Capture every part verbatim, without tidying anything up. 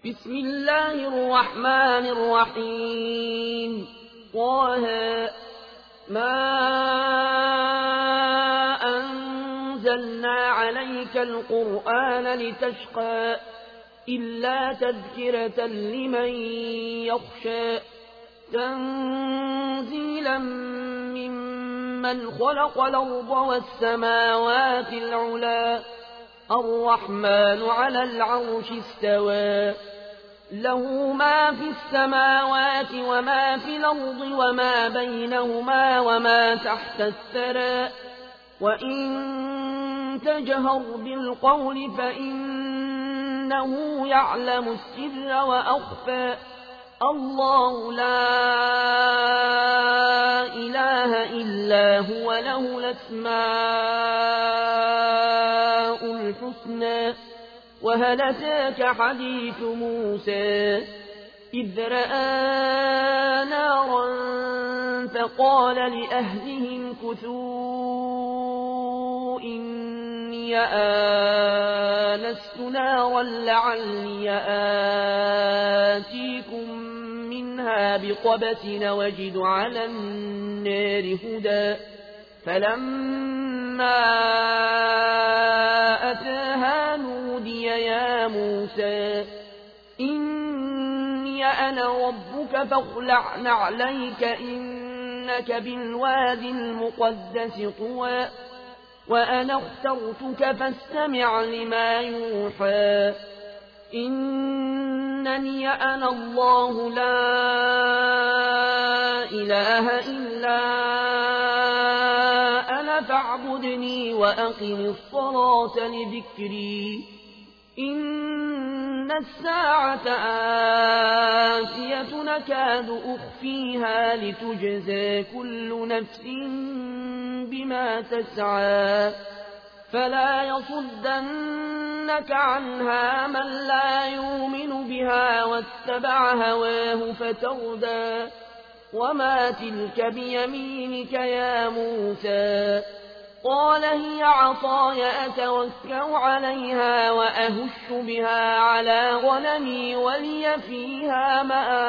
بسم الله الرحمن الرحيم طه ما أنزلنا عليك القرآن لتشقى إلا تذكرة لمن يخشى تنزيلا ممن خلق الأرض والسماوات العلى الرحمن على العرش استوى له ما في السماوات وما في الأرض وما بينهما وما تحت الثرى وإن تجهر بالقول فإنه يعلم السر وأخفى الله لا إله إلا هو له الأسماء الحسنى وهل أتاك حديث موسى إذ رأى نارا فقال لأهلهم كثوا إني آنست نارا لعلي آتيكم منها بقبس وجد على النار هدى فلما أتاها نودي يا موسى إني أنا ربك فاخلع نعليك إنك بالوادي المقدس طوى وأنا اخترتك فاستمع لما يوحى إنني أنا الله لا إله إلا أنا فاعبدني وأقم الصلاة لذكري إن الساعة آتية نكاد أخفيها لتجزى كل نفس بما تسعى فلا يصدنك عنها من لا يؤمن بها واتبع هواه فتردى وما تلك بيمينك يا موسى قال هي عصاي أتوكأ عليها وأهش بها على غنمي ولي فيها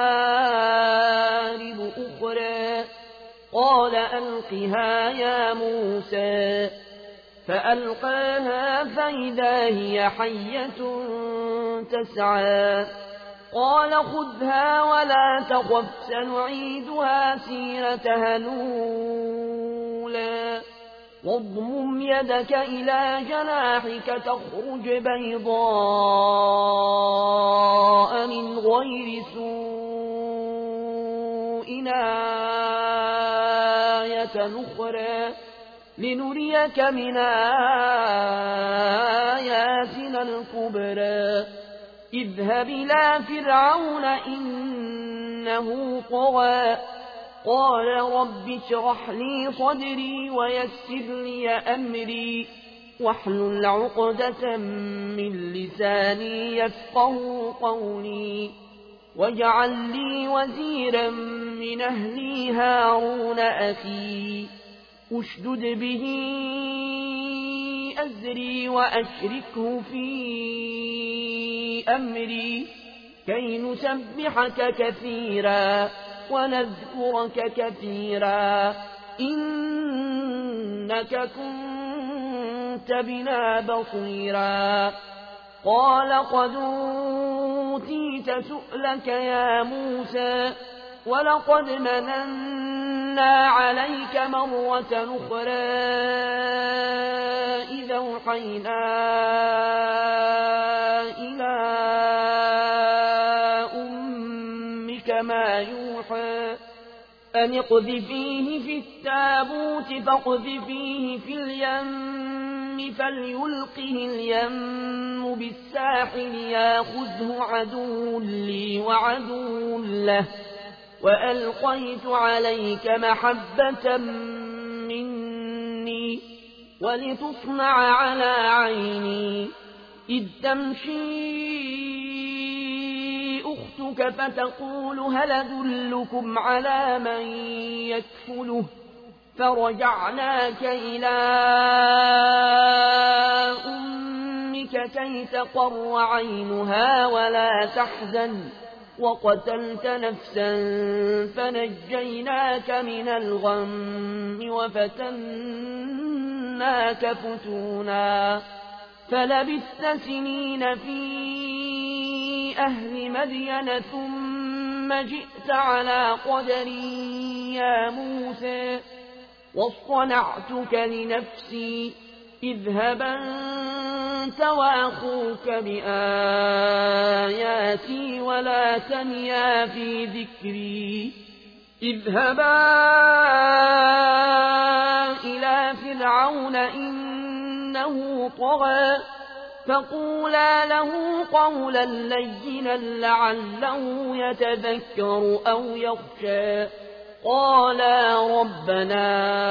مآرب أخرى قال ألقها يا موسى فألقاها فإذا هي حية تسعى قال خذها ولا تخف سنعيدها سيرتها الأولى واضمم يدك إلى جناحك تخرج بيضاء من غير سوء آية أخرى لنريك من آياتنا الكبرى اذهب إلى فرعون إنه طغى قال رب اشرح لي صدري ويسر لي أمري واحلل عقدة من لساني يفقه قولي واجعل لي وزيرا من أهلي هارون أخي أشدد به أزري وأشركه في أمري كي نسبحك كثيرا ونذكرك كثيرا إنك كنت بنا بصيرا قال قد أوتيت سؤلك يا موسى ولقد مننا عليك مرة أخرى إذا أوحينا إلى أمك ما يوحى أن اقذفيه في التابوت فاقذفيه في اليم فليلقه اليم بالساحل ياخذه عدو لي وعدو له وألقيت عليك محبة مني ولتصنع على عيني إذ تمشي أختك فتقول هل أدلكم على من يكفله فرجعناك إلى أمك أبيك كي تقر عينها ولا تحزن وقتلت نفسا فنجيناك من الغم وفتناك فتونا فلبثت سنين في أهل مدين ثم جئت على قدري يا موسى واصطنعتك لنفسي اذهب أنت وأخوك بآياتي ولا تنيا في ذكري اذهبا إلى فرعون إنه طغى فقولا له قولا لينا لعله يتذكر أو يخشى قالا ربنا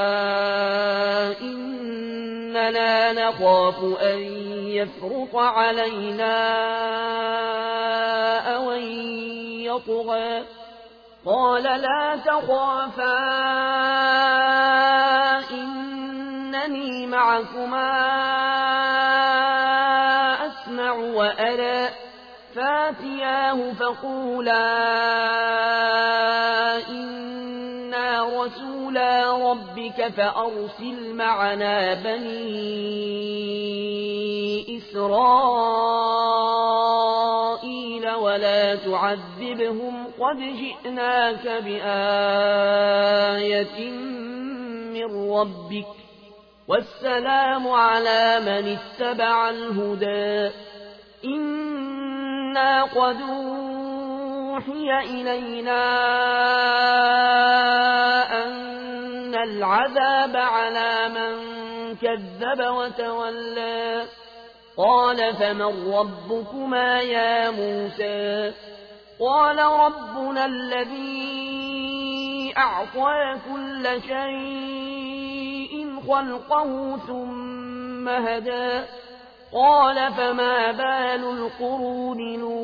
إننا نخاف أن يفرط علينا أو أن يطغى قال لا تخافا إنني معكما أسمع وأرى فاتياه فقولا إنا رسولا ربك فأرسل معنا بني إسرائيل ولا تعذبهم قد جئناك بآية من ربك والسلام على من اتبع الهدى إنا قد أوحي إلينا أن العذاب على من كذب وتولى قال فمن ربكما يا موسى قال ربنا الذي أعطى كل شيء خلقه ثم هدى قال فما بال القرون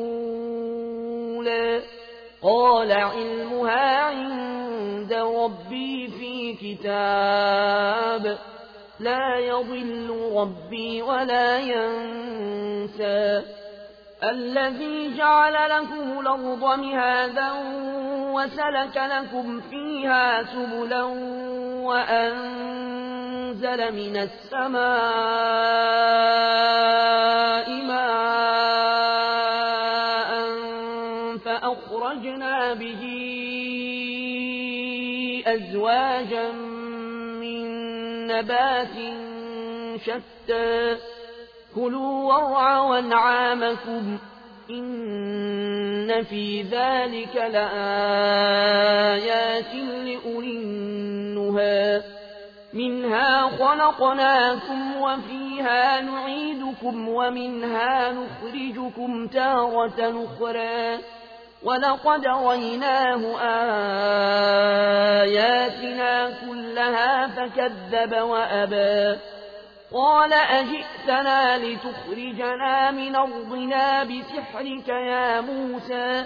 الأولى قال علمها عند ربي في كتاب لا يضل ربي ولا ينسى الذي جعل لكم الأرض مهادا وسلك لكم فيها سبلا وأنزل من السماء ماء فأخرجنا به أزواجا من نبات شتى كلوا وارعوا أنعامكم إن في ذلك لآيات لأولي النهى منها خلقناكم وفيها نعيدكم ومنها نخرجكم تارة أخرى ولقد ريناه آياتنا كلها فكذب وأبى قال أجئتنا لتخرجنا من أرضنا بسحرك يا موسى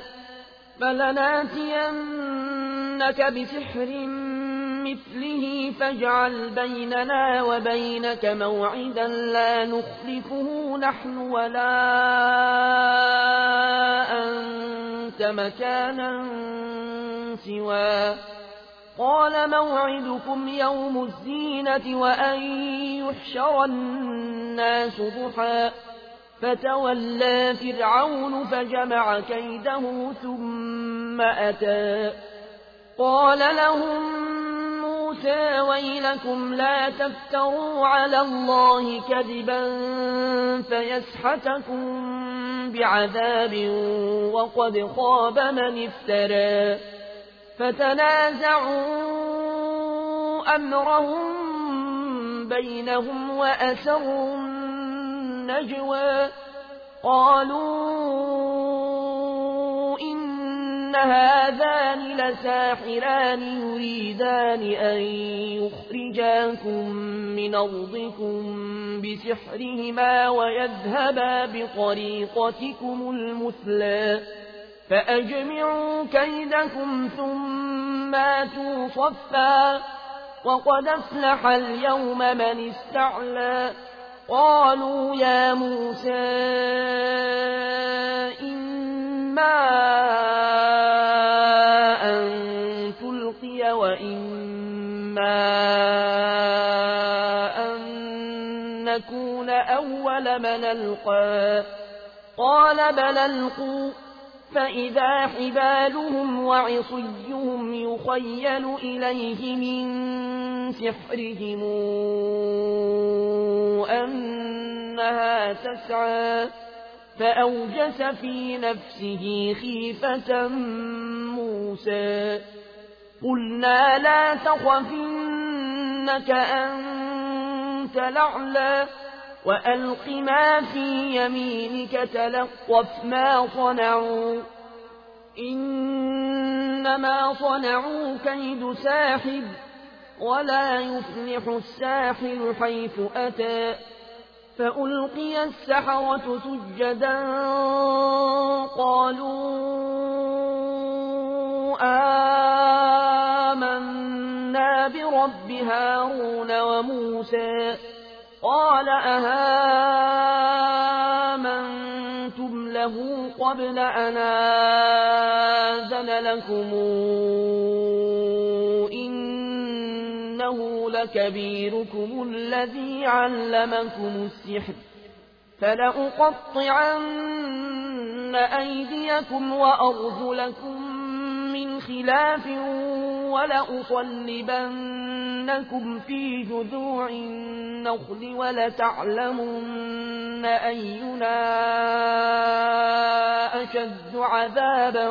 فلناتينك بسحر مثله فاجعل بيننا وبينك موعدا لا نخلفه نحن ولا أنت مكانا سواه قال موعدكم يوم الزينة وأن يحشر الناس ضحى فتولى فرعون فجمع كيده ثم أتى قال لهم موسى ويلكم لا تفتروا على الله كذبا فيسحتكم بعذاب وقد خاب من افترى فتنازعوا أمرهم بينهم وأسروا النجوى قالوا إن هذان لساحران يريدان أن يخرجاكم من أرضكم بسحرهما ويذهبا بطريقتكم المثلى فأجمعوا كيدكم ثم آتوا صفا وقد أفلح اليوم من استعلى قالوا يا موسى إما أن تلقي وإما أن نكون أول من ألقى قال بل ألقوا فإذا حبالهم وعصيهم يخيل إليه من سحرهم أنها تسعى فأوجس في نفسه خيفة موسى قلنا لا تخف إنك أنت الأعلى وألق ما في يمينك تلقف ما صنعوا إنما صنعوا كيد ساحر ولا يفلح الساحر حيث أتى فألقي السحرة سجدا قالوا آمنا برب هارون وموسى قال أهامنتم له قبل أن آذن لكم إنه لكبيركم الذي علمكم السحر فلأقطعن أيديكم وأرجلكم من خلاف ولأصلبنكم في جذوع النخل ولتعلمن أينا أشد عذابا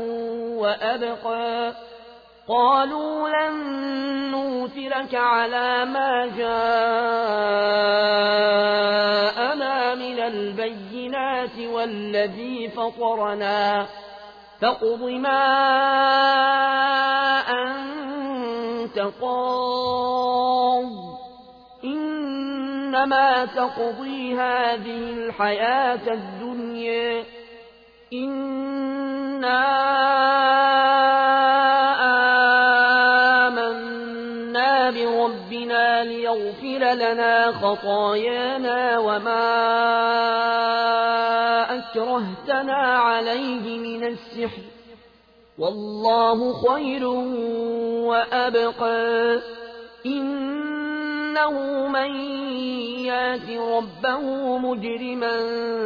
وأبقى قالوا لن نؤثرك على ما جاءنا من البينات والذي فطرنا فاقض ما أنت قاض إنما تقضي هذه الحياة الدنيا إنا آمنا بربنا ليغفر لنا خطايانا وما أكرهتنا عليه من السحر والله خير وأبقى إنه من يات ربه مجرما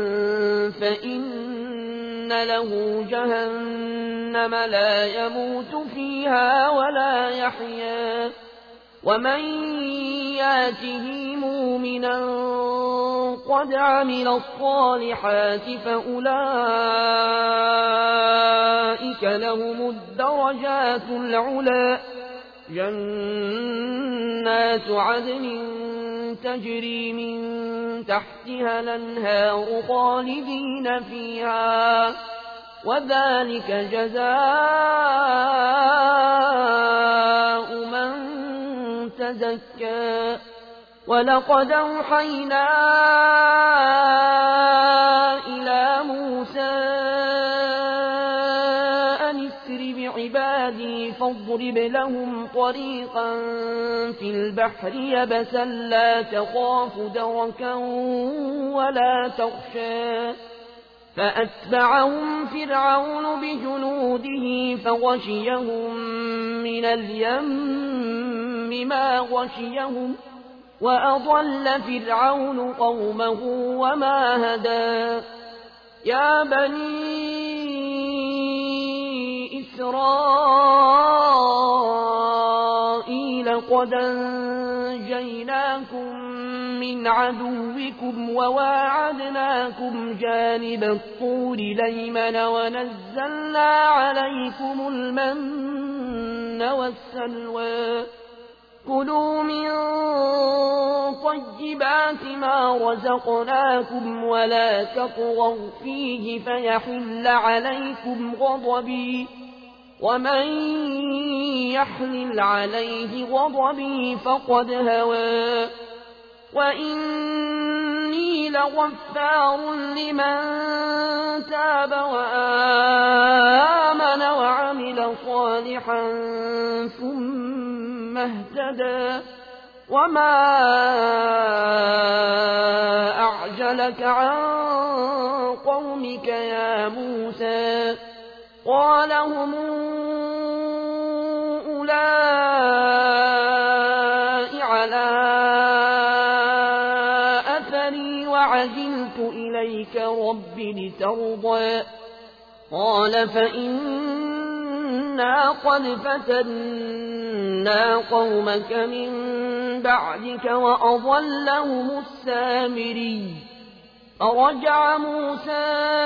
فإن له جهنم لا يموت فيها ولا يحيا ومن ياته مؤمنا قد عمل الصالحات فأولئك لهم الدرجات العلى جنات عدن تجري من تحتها الأنهار خالدين فيها وذلك جزاء من تزكى ولقد أوحينا إلى موسى أن اسر بعبادي فاضرب لهم طريقا في البحر يبسا لا تخاف دركا ولا تخشى فأتبعهم فرعون بجنوده فغشيهم من اليم ما غشيهم وأضل فرعون قومه وما هدى يا بني إسرائيل قد أنجيناكم من عدوكم وواعدناكم جانب الطور الأيمن ونزلنا عليكم المن والسلوى كلوا من طيبات ما رزقناكم ولا تطغوا فيه فيحل عليكم غضبي ومن يحلل عليه غضبي فقد هوى وإني لغفار لمن تاب وآمن وعمل صالحا ثم اهتدى وما أعجلك عن قومك يا موسى قال هم أولئك على أثري وعجلت إليك رب لترضى قال فإنا قد فتنا قومك من بعدك وأضلهم السامري فرجع موسى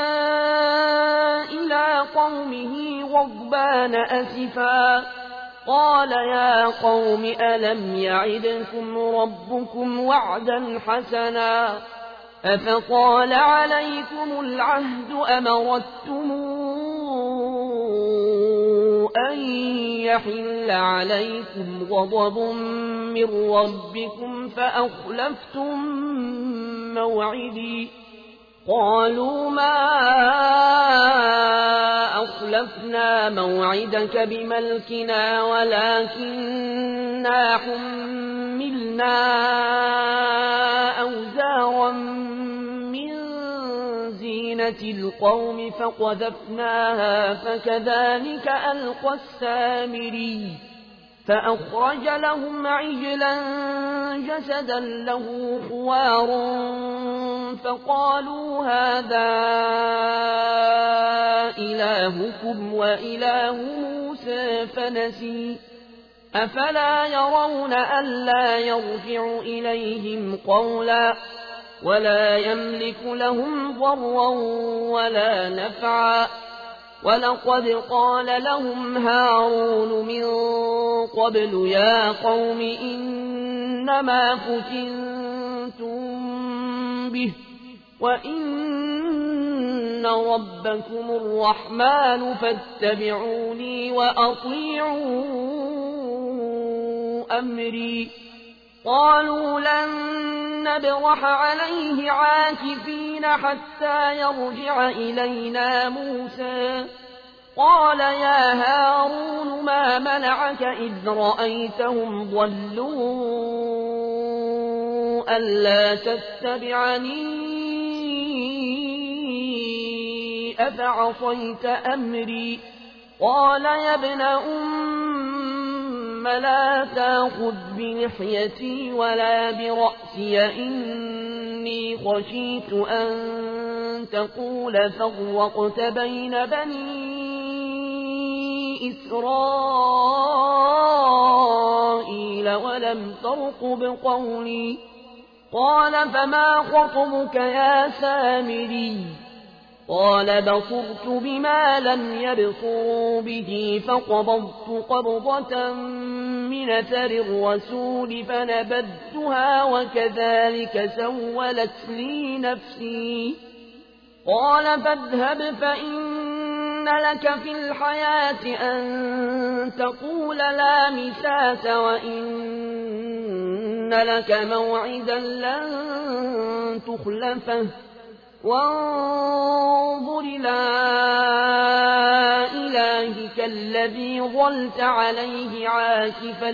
إلى قومه غضبان أسفا قال يا قوم ألم يعدكم ربكم وعدا حسنا أفطال عليكم العهد أمرتم أن يحل عليكم غضب من ربكم فأخلفتم موعدي قالوا ما أخلفنا موعدك بملكنا ولكننا حملنا أوزارا من زينة القوم فقذفناها فكذلك ألقى السامري فأخرج لهم عجلا جسدا له خوار فقالوا هذا إلهكم وإله موسى فنسي أفلا يرون ألا يرجع إليهم قولا ولا يملك لهم ضرا ولا نفعا ولقد قال لهم هارون من قبل يا قوم إنما فتنتم به وإن ربكم الرحمن فاتبعوني وأطيعوا أمري قالوا لن نبرح عليه عاكفين حتى يرجع إلينا موسى قال يا هارون ما منعك إذ رأيتهم ضلوا ألا تتبعني أفعصيت أمري قال يا ابن أم لا تأخذ بلحيتي ولا برأسي إني خشيت أن تقول فرقت بين بني إسرائيل ولم ترقب قولي قال فما خطبك يا سامري قال بصرت بما لم يبصروا به فقبضت قبضة من أثر الرسول فنبذتها وكذلك سولت لي نفسي قال فاذهب فإن لك في الحياة أن تقول لا مساس وإن لك موعدا لن تخلفه وانظر إلى إلهك الذي ظلت عليه عاكفا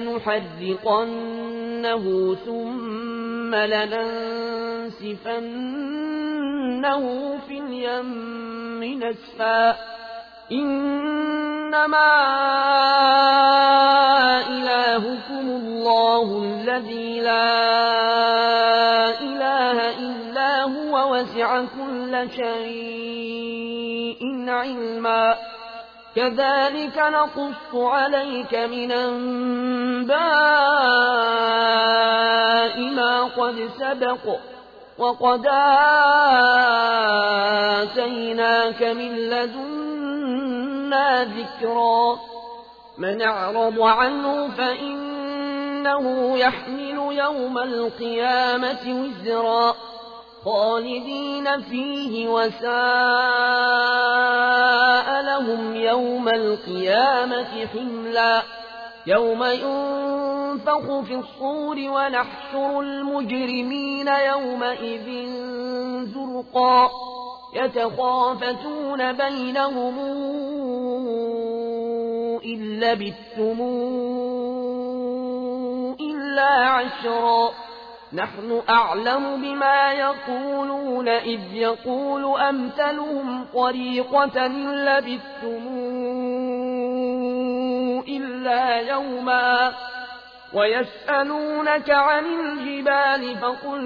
لنحرقنه ثم لننسفنه في اليم نسفا إنما إلهكم الله الذي لا إله إلا هو وسع كل شيء علما كذلك نقص عليك من أنباء ما قد سبق وقد آتيناك من لدنا ذكرا من أعرض عنه فإنه يحمل يوم القيامة وزرا خالدين فيه وساء لهم يوم القيامة حملا يوم ينفخ في الصور ونحشر المجرمين يومئذ زرقا يتخافتون بينهم إن لبثتم إلا عشرا نحن أعلم بما يقولون إذ يقول أمثلهم طريقة إن لبثتم إلا يوما ويسألونك عن الجبال فقل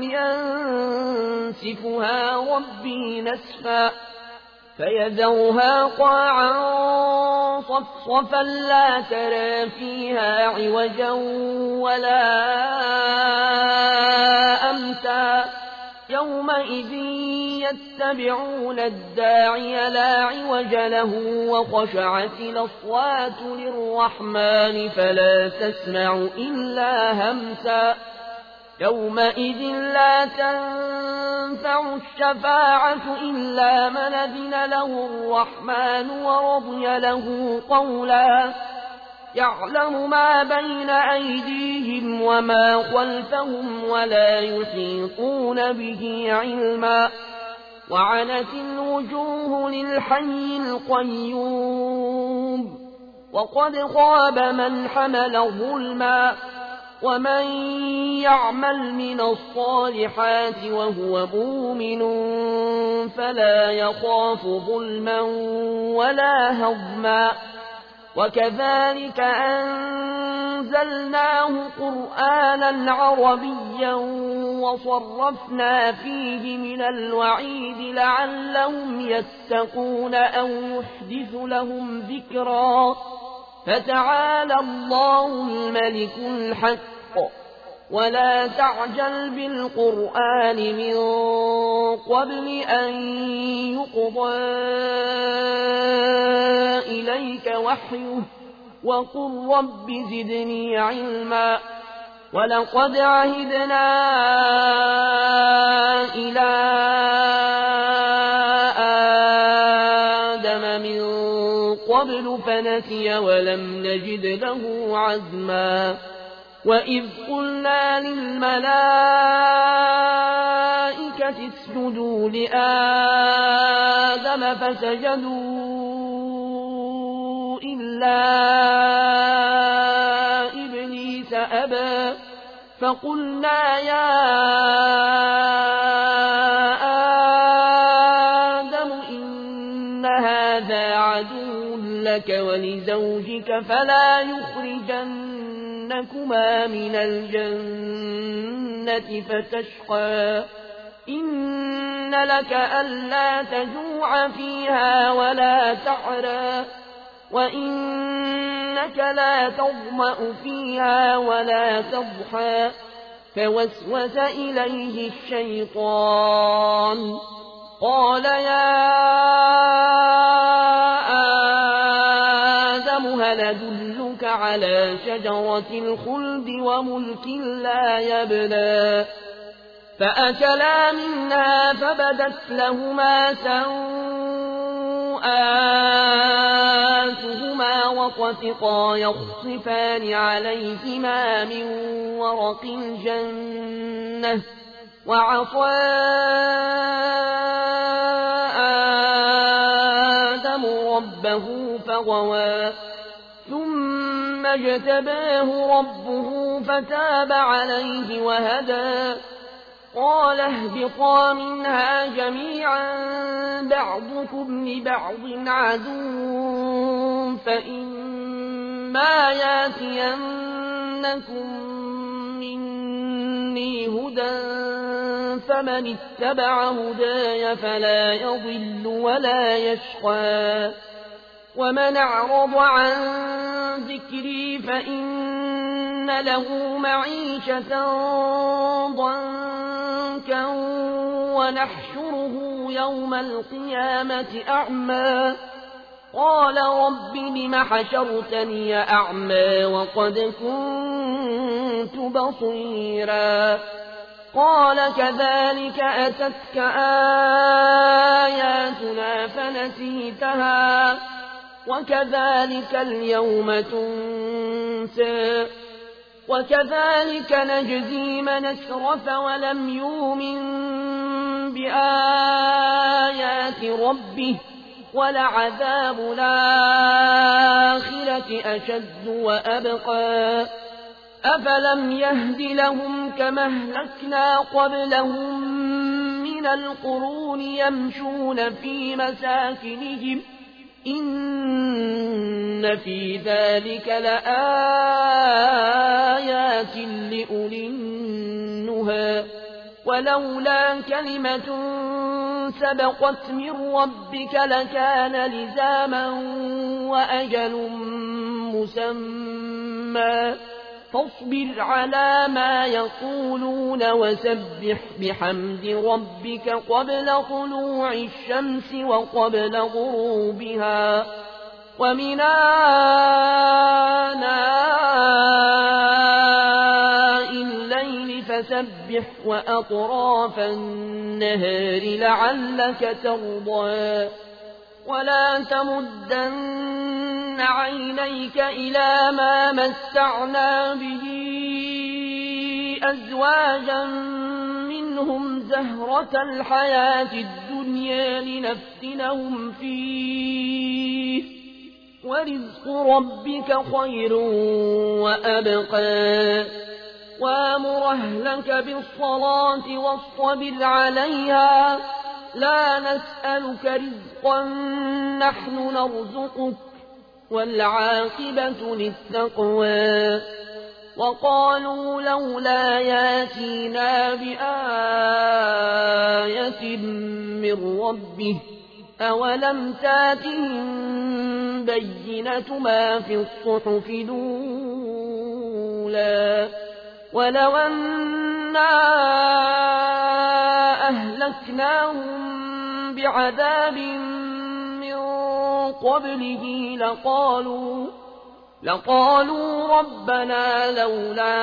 ينسفها ربي نسفا فيذرها قاعا صفصفا لا ترى فيها عوجا ولا أمتا يومئذ يتبعون الداعي لا عوج له وخشعت الأصوات للرحمن فلا تسمع إلا همسا يومئذ لا تنفع الشفاعة إلا من أذن له الرحمن ورضي له قولا يعلم ما بين أيديهم وما خلفهم ولا يحيطون به علما وعنت الوجوه للحي القيوم وقد خاب من حمل ظلما ومن يعمل من الصالحات وهو مؤمن فلا يخاف ظلما ولا هضما وكذلك أنزلناه قرآنا عربيا وصرفنا فيه من الوعيد لعلهم يتقون أو يحدث لهم ذكرا فتعالى الله الملك الحق ولا تعجل بالقرآن من قبل أن يقضى إليك وحيه وقل رب زدني علما ولقد عهدنا إلى آدم من قبل فنسي ولم نجد له عزما وإذ قلنا للملائكة اسجدوا لآدم فسجدوا إلا إبليس أبى فقلنا يا آدم إن هذا عدو لك ولزوجك فلا يخرجنكما من الجنة فتشقى إن لك ألا تجوع فيها ولا تعرى وإنك لا تظمأ فيها ولا تضحى فوسوس إليه الشيطان قال يا آدم هل أدلك على شجرة الخلد وملك لا يبلى فأكلا منها فبدت لهما سوآتهما وطفقا يخصفان عليهما من ورق الجنة وعصى آدم ربه فغوى ثم اجتباه ربه فتاب عليه وهدى قال اهبطا منها جميعا بعضكم لبعض عدو فإما ياتينكم مني هدى فمن اتبع هداي فلا يضل ولا يشقى ومن أعرض عن ذكري فإن له معيشة ضنكا ونحشره يوم القيامة أعمى قال رب لم حشرتني أعمى وقد كنت بصيرا قال كذلك أتتك آياتنا فنسيتها وكذلك اليوم تنسى وكذلك نجزي من أسرف ولم يؤمن بآيات ربه ولعذاب الآخرة أشد وأبقى أفلم يهد لهم كما أهلكنا قبلهم من القرون يمشون في مساكنهم إن في ذلك لآيات لأولي النهى ولولا كلمة سبقت من ربك لكان لزاما وأجل مسمى فاصبر على ما يقولون وسبح بحمد ربك قبل طلوع الشمس وقبل غروبها ومن آناء الليل فسبح وأطراف النهار لعلك ترضى ولا تمدن عينيك إلى ما متعنا به أزواجا منهم زهرة الحياة الدنيا لنفتنهم فيه ورزق ربك خير وأبقى وامر أهلك بالصلاة واصطبر عليها لا نسألك رزقا نحن نرزقك والعاقبة للتقوى وقالوا لولا ياتينا بآية من ربه أولم تاتهم بينة ما في الصحف الأولى ولو أنا أهلكناهم بعذاب من قبله لقالوا لقالوا ربنا لولا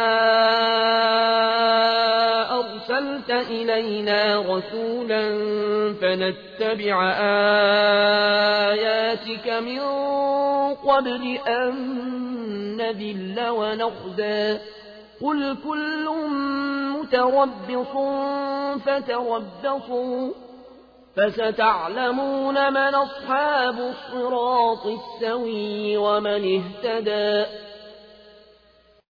أرسلت إلينا رسولا فنتبع آياتك من قبل أن نذل ونخزى قل كل متربص فتربصوا فستعلمون من أصحاب الصراط السوي ومن اهتدى